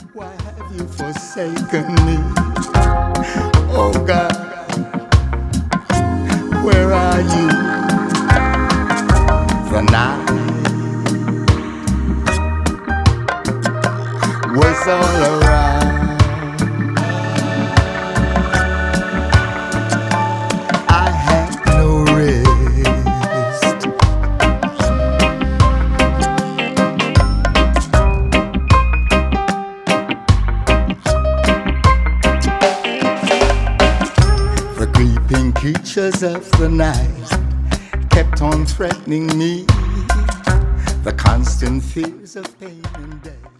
Why have you forsaken me? Oh God, where are you? The night was all around. I had no rest. The creeping creatures of the night kept on threatening me. The constant fears of pain and death.